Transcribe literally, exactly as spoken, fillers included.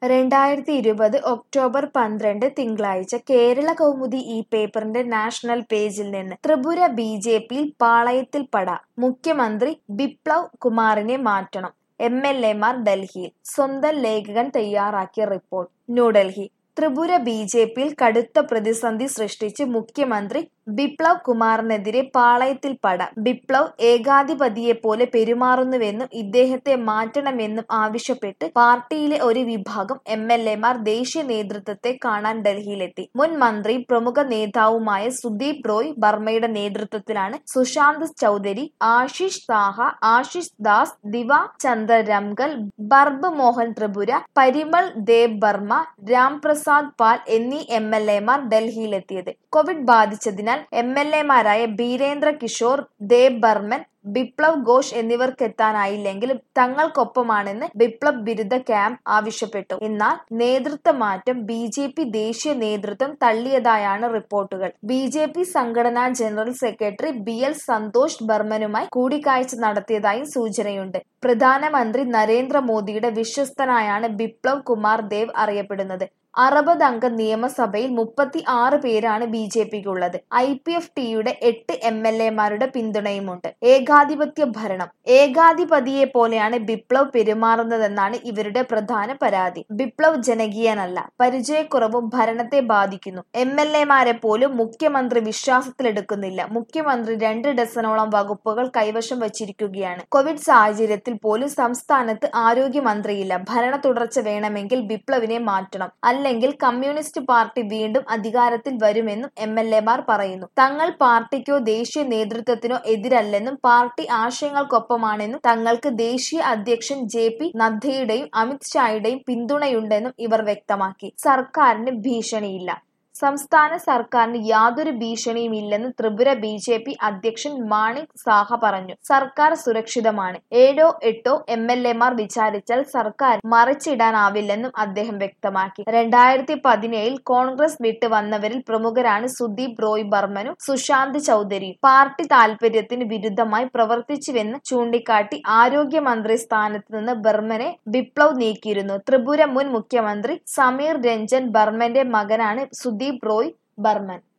രണ്ടായിരത്തി ഇരുപത് ഒക്ടോബർ പന്ത്രണ്ട് തിങ്കളാഴ്ച കേരള കൗമുദി ഈ പേപ്പറിന്റെ നാഷണൽ പേജിൽ നിന്ന് ത്രിപുര ബി ജെ പിയിൽ പാളയത്തിൽ പട, മുഖ്യമന്ത്രി ബിപ്ലവ് കുമാറിനെ മാറ്റണം, എം എൽ എമാർ ഡൽഹിയിൽ. സ്വന്തം ലേഖകൻ തയ്യാറാക്കിയ report. New Delhi. Tripura B J പിയിൽ കടുത്ത പ്രതിസന്ധി സൃഷ്ടിച്ച് മുഖ്യമന്ത്രി ബിപ്ലവ് കുമാറിനെതിരെ പാളയത്തിൽ പട. ബിപ്ലവ് ഏകാധിപതിയെപ്പോലെ പെരുമാറുന്നുവെന്നും ഇദ്ദേഹത്തെ മാറ്റണമെന്നും ആവശ്യപ്പെട്ട് പാർട്ടിയിലെ ഒരു വിഭാഗം എം എൽ എമാർ ദേശീയ നേതൃത്വത്തെ കാണാൻ ഡൽഹിയിലെത്തി. മുൻ മന്ത്രിയും പ്രമുഖ നേതാവുമായ സുദീപ് റോയ് ബർമയുടെ നേതൃത്വത്തിലാണ് സുശാന്ത് ചൗധരി, ആശിഷ് സാഹ, ആശിഷ് ദാസ്, ദിവ ചന്ദ്ര രംഗൽ, ബർബ് മോഹൻ ത്രിപുര, പരിമൾ ദേബ് ബർമ, രാംപ്രസാദ് പാൽ എന്നീ എം എൽ എമാർ ഡൽഹിയിലെത്തിയത്. കോവിഡ് ബാധിച്ചതിനാൽ എം എൽ എമാരായ ബീരേന്ദ്ര കിഷോർ, ദേബ് ബർമൻ, ബിപ്ലവ് ഘോഷ് എന്നിവർക്കെത്താനായില്ലെങ്കിലും തങ്ങൾക്കൊപ്പമാണെന്ന് ബിപ്ലവ് വിരുദ്ധ ക്യാമ്പ് ആവശ്യപ്പെട്ടു. എന്നാൽ നേതൃത്വ മാറ്റം ബി ജെ പി ദേശീയ നേതൃത്വം തള്ളിയതായാണ് റിപ്പോർട്ടുകൾ. ബി ജെ പി സംഘടനാ general secretary B L Santhosh ബർമനുമായി കൂടിക്കാഴ്ച നടത്തിയതായും സൂചനയുണ്ട്. പ്രധാനമന്ത്രി നരേന്ദ്രമോദിയുടെ വിശ്വസ്തനായാണ് ബിപ്ലവ് കുമാർ ദേവ് അറിയപ്പെടുന്നത്. അറുപത് അംഗ നിയമസഭയിൽ മുപ്പത്തി ആറ് പേരാണ് ബി ജെ പിക്കുള്ളത്. ഐ പി എഫ് ടിയുടെ എട്ട് എം എൽ എമാരുടെ പിന്തുണയുമുണ്ട്. ഏകാധിപത്യ ഭരണം. ഏകാധിപതിയെ പോലെയാണ് ബിപ്ലവ് പെരുമാറുന്നതെന്നാണ് ഇവരുടെ പ്രധാന പരാതി. ബിപ്ലവ് ജനകീയനല്ല, പരിചയക്കുറവും ഭരണത്തെ ബാധിക്കുന്നു. എം എൽ എമാരെ പോലും മുഖ്യമന്ത്രി വിശ്വാസത്തിലെടുക്കുന്നില്ല. മുഖ്യമന്ത്രി രണ്ട് ഡസനോളം വകുപ്പുകൾ കൈവശം വച്ചിരിക്കുകയാണ്. കോവിഡ് സാഹചര്യത്തിൽ പോലും സംസ്ഥാനത്ത് ആരോഗ്യമന്ത്രിയില്ല. ഭരണ തുടർച്ച വേണമെങ്കിൽ ബിപ്ലവിനെ മാറ്റണം, അല്ലെങ്കിൽ കമ്മ്യൂണിസ്റ്റ് പാർട്ടി വീണ്ടും അധികാരത്തിൽ വരുമെന്നും എം എൽ എമാർ പറയുന്നു. തങ്ങൾ പാർട്ടിക്കോ ദേശീയ നേതൃത്വത്തിനോ എതിരല്ലെന്നും പാർട്ടി ആശയങ്ങൾക്കൊപ്പമാണെന്നും തങ്ങൾക്ക് ദേശീയ അധ്യക്ഷൻ ജെ പി നദ്ദയുടെയും അമിത് ഷായുടെയും പിന്തുണയുണ്ടെന്നും ഇവർ വ്യക്തമാക്കി. സർക്കാരിന് ഭീഷണിയില്ല. സംസ്ഥാന സർക്കാരിന് യാതൊരു ഭീഷണിയും ഇല്ലെന്ന് ത്രിപുര ബി ജെ പി അധ്യക്ഷൻ മാണിക് സാഹ പറഞ്ഞു. സർക്കാർ സുരക്ഷിതമാണ്. ഏഴോ എട്ടോ എം എൽ എമാർ വിചാരിച്ചാൽ സർക്കാർ മറിച്ചിടാനാവില്ലെന്നും അദ്ദേഹം വ്യക്തമാക്കി. രണ്ടായിരത്തി പതിനേഴിൽ കോൺഗ്രസ് വിട്ട് വന്നവരിൽ പ്രമുഖരാണ് സുദീപ് റോയ് ബർമനും സുശാന്ത് ചൗധരിയും. പാർട്ടി താൽപര്യത്തിന് വിരുദ്ധമായി പ്രവർത്തിച്ചുവെന്ന് ചൂണ്ടിക്കാട്ടി ആരോഗ്യമന്ത്രി സ്ഥാനത്ത് നിന്ന് ബർമനെ ബിപ്ലവ് നീക്കിയിരുന്നു. ത്രിപുര മുൻ മുഖ്യമന്ത്രി സമീർ രഞ്ജൻ ബർമന്റെ മകനാണ് സുദീപ് റോയ് ബർമൻ.